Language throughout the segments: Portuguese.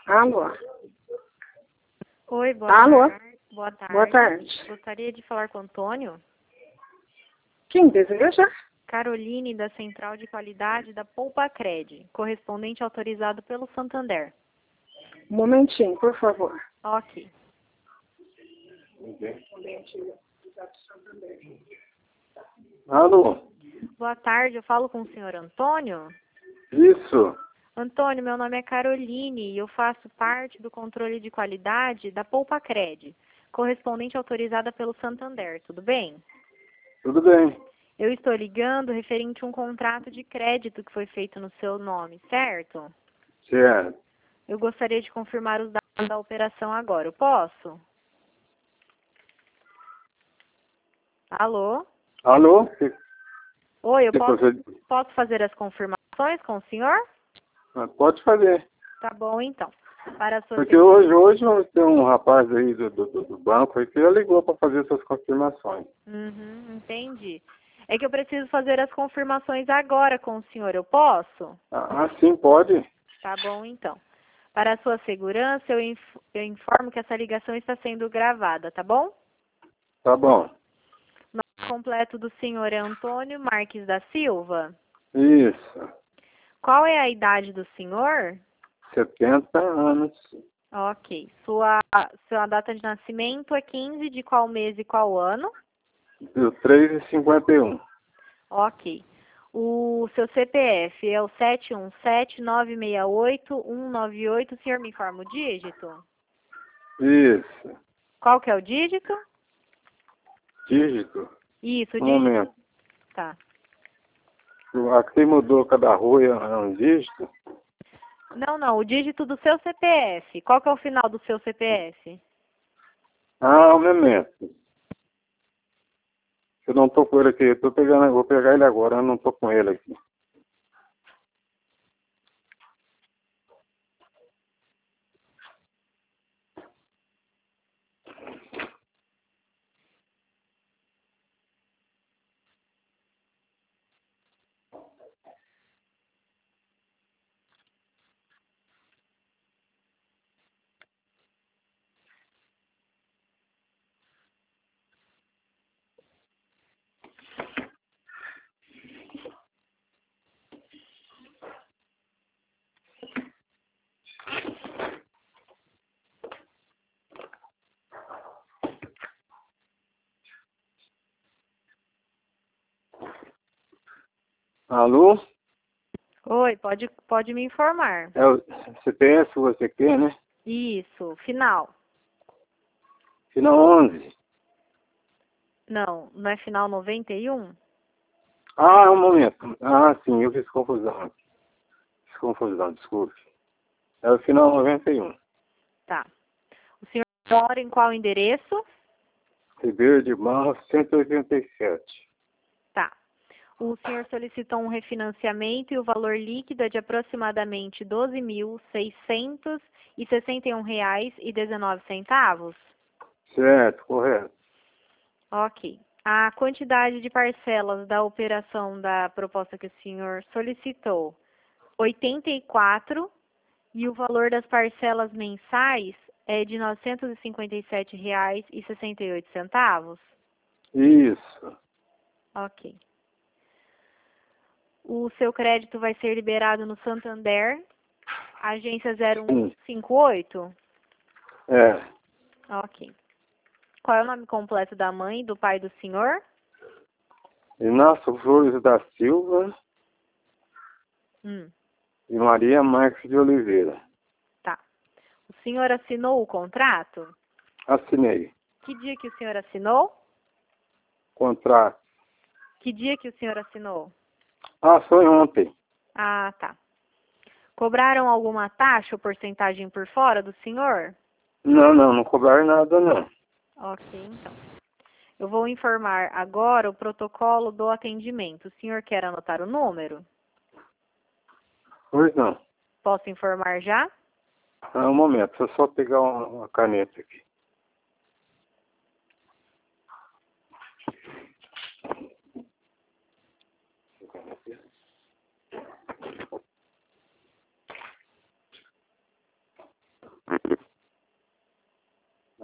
Alô? Oi, boa Alô? tarde. Boa tarde. Boa tarde. Gostaria de falar com o Antônio. Quem deseja? Caroline, da Central de Qualidade da Poupa Cred, correspondente autorizado pelo Santander. Um momentinho, por favor. Ok. Alô? Boa tarde, eu falo com o senhor Antônio. Isso. Antônio, meu nome é Caroline e eu faço parte do controle de qualidade da Poupa Cred, correspondente autorizada pelo Santander, tudo bem? Tudo bem. Eu estou ligando referente a um contrato de crédito que foi feito no seu nome, certo? Certo. Eu gostaria de confirmar os dados da operação agora. Eu posso? Alô? Alô? Oi, eu Depois posso fazer as confirmações com o senhor? Pode fazer. Tá bom, então. Para a sua Porque hoje vamos ter um rapaz aí do banco aí que já ligou para fazer essas confirmações. Entendi. É que eu preciso fazer as confirmações agora com o senhor. Eu posso? Sim, pode. Tá bom, então. Para a sua segurança, eu informo que essa ligação está sendo gravada, tá bom? Tá bom. O nome completo do senhor é Antônio Marques da Silva. Isso. Qual é a idade do senhor? 70 anos. Ok. Sua data de nascimento é 15 de qual mês e qual ano? Do 3,51. Ok. O seu CPF é o 717-968-198. O senhor me informa o dígito? Isso. Qual que é o dígito? Dígito. Isso, o Um dígito. momento. Tá. Aqui mudou cada rua é um dígito. Não, o dígito do seu CPF. Qual que é o final do seu CPF? Um momento. Eu não tô com ele aqui. Vou pegar ele agora. Eu não tô com ele aqui. Alô? Oi, pode me informar. É o CPF você quer, né? Isso, final. Final 11. Não é final 91? Um momento. Sim, eu fiz confusão. Desculpe. É o final 91. Tá. O senhor mora em qual endereço? Ribeiro de Barros, 187. Tá. O senhor solicitou um refinanciamento e o valor líquido é de aproximadamente R$ 12.661,19. Certo, correto. Ok. A quantidade de parcelas da operação da proposta que o senhor solicitou, 84, e o valor das parcelas mensais é de R$ 957,68. Isso. Ok. O seu crédito vai ser liberado no Santander, agência Sim. 0158? É. Ok. Qual é o nome completo da mãe e do pai do senhor? Inácio Flores da Silva e Maria Marques de Oliveira. Tá. O senhor assinou o contrato? Assinei. Que dia que o senhor assinou? Contrato. Que dia que o senhor assinou? Foi ontem. Tá. Cobraram alguma taxa ou porcentagem por fora do senhor? Não cobraram nada, não. Ok, então. Eu vou informar agora o protocolo do atendimento. O senhor quer anotar o número? Pois não. Posso informar já? Um momento, deixa eu só pegar uma caneta aqui.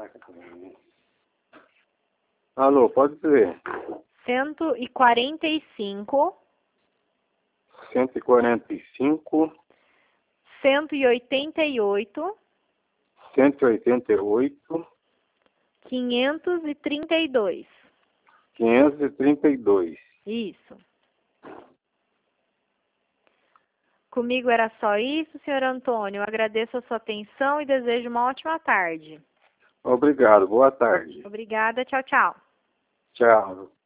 Alô, pode dizer. 145, 145, 188, 188, 532. 532. Isso. Comigo era só isso, senhor Antônio. Eu agradeço a sua atenção e desejo uma ótima tarde. Obrigado, boa tarde. Obrigada, tchau, tchau. Tchau.